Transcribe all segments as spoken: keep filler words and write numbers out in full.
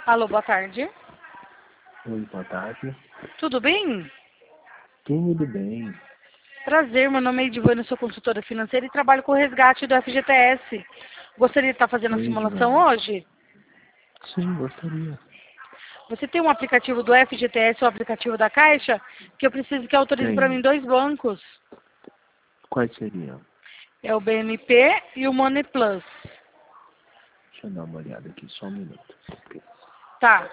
Alô, boa tarde. Oi, boa tarde. Tudo bem? Tudo bem. Prazer, meu nome é Edivana, sou consultora financeira e trabalho com o resgate do F G T S. Gostaria de estar fazendo a Oi, simulação Edivana. hoje? Sim, gostaria. Você tem um aplicativo do F G T S ou aplicativo da Caixa? Que eu preciso que autorize para mim Tenho. dois bancos. Quais seriam? É o B N P e o Money Plus. Deixa eu dar uma olhada aqui, só um minuto. Tá.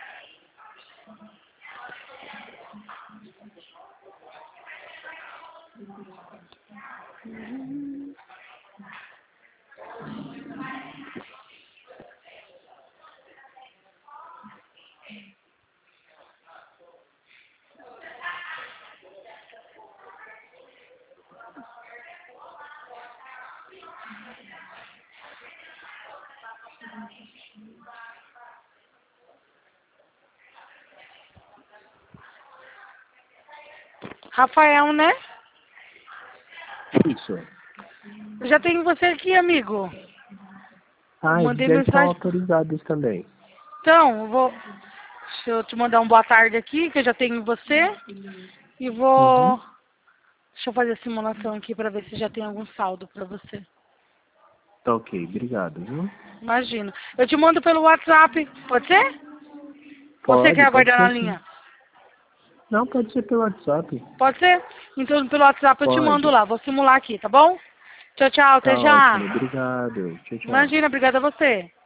Rafael, né? Isso. Eu já tenho você aqui, amigo. Ah, eles Mandei já estão mensagem. autorizados também. Então, eu vou... Deixa eu te mandar um boa tarde aqui, que eu já tenho você. E Uhum. vou... Deixa eu fazer a simulação aqui para ver se já tem algum saldo para você. Tá ok, obrigado, viu? Imagina. Eu te mando pelo WhatsApp. Pode ser? Ou você quer Pode, pode aguardar na ser sim. linha? Não, pode ser pelo WhatsApp. Pode ser? Então, pelo WhatsApp eu te mando Pode. lá. Vou simular aqui, tá bom? Tchau, tchau. Até Tá já. ótimo, obrigado. Tchau, tchau. Imagina, obrigada a você.